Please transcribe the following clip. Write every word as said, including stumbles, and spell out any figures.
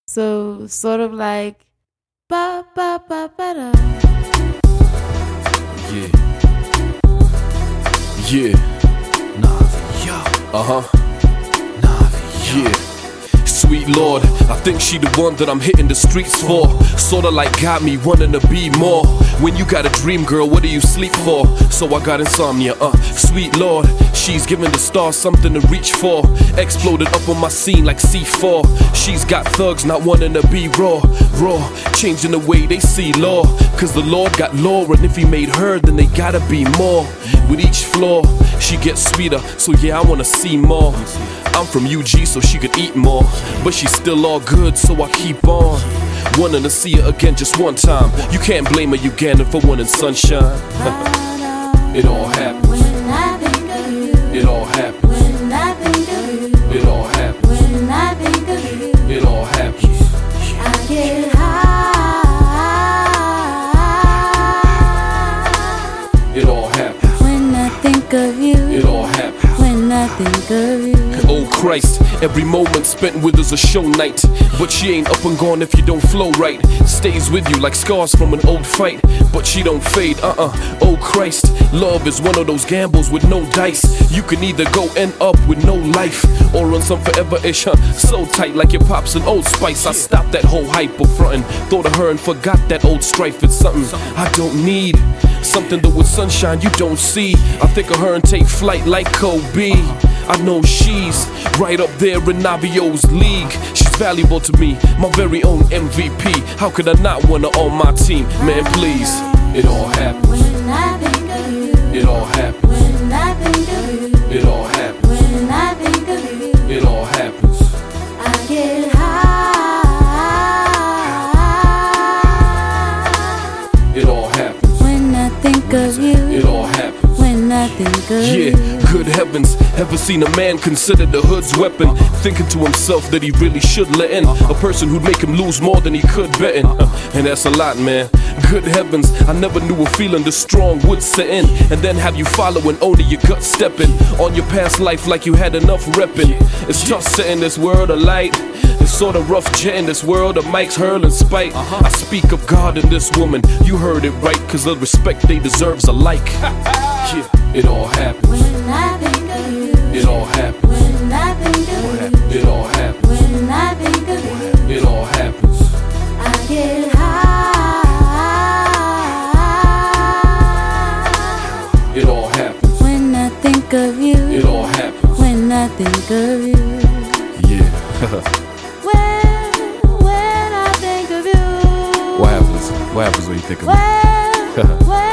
So sort of like ba ba ba ba da. Yeah. Yeah. Navi, yo. Uh-huh. Navi, yo. Yeah. Sweet Lord, I think she the one that I'm hitting the streets for. Sorta like got me wanting to be more. When you got a dream, girl, what do you sleep for? So I got insomnia, uh Sweet Lord, she's giving the stars something to reach for. Exploded up on my scene like C four. She's got thugs not wanting to be raw. Raw, changing the way they see law. Cause the Lord got law, and if he made her, then they gotta be more. With each floor, she gets sweeter, so yeah, I wanna see more. I'm from U G, so she could eat more. But she's still all good, so I keep on wanting to see her again just one time. You can't blame a Ugandan for wanting sunshine. It all happens. When I think of you. It all happens. When I think of you. It all happens. When I think of you. It all happens. I get high. It all happens. When I think of you. It all happens. When I think of you. Oh Christ, every moment spent with is a show night. But she ain't up and gone if you don't flow right. Stays with you like scars from an old fight, but she don't fade, uh-uh. Oh Christ, love is one of those gambles with no dice. You can either go end up with no life, or on some forever-ish, huh? So tight like your pops and Old Spice. I stopped that whole hype of frontin', thought of her and forgot that old strife. It's something I don't need, something that with sunshine you don't see. I think of her and take flight like Kobe. I know she's right up there in Navio's league. She's valuable to me, my very own M V P. How could I not want her on my team? Man, please. It all happens. When I think of you. It all happens. When I think of you. It all happens. When I think of you. It all happens. I get high. It all happens. When I think of you. It all happens. When I think of you. Yeah, good heavens, ever seen a man consider the hood's weapon? Thinking to himself that he really should let in a person who'd make him lose more than he could betting. And that's a lot, man. Good heavens, I never knew a feeling this strong would set in, and then have you following only your gut stepping on your past life like you had enough repping. It's tough setting this world alight. It's sorta rough jetting this world of mics hurling spite. I speak of God in this woman, you heard it right, cause the respect they deserves alike. Yeah, it all happens. When I think of you. It all happens. When I think of you. It all happens. When I think of you. It all happens. I get high. It all happens. When I think of you. It all happens. When I think of you. Yeah. When, when I think of you. What happens? What happens when you think of me? When, when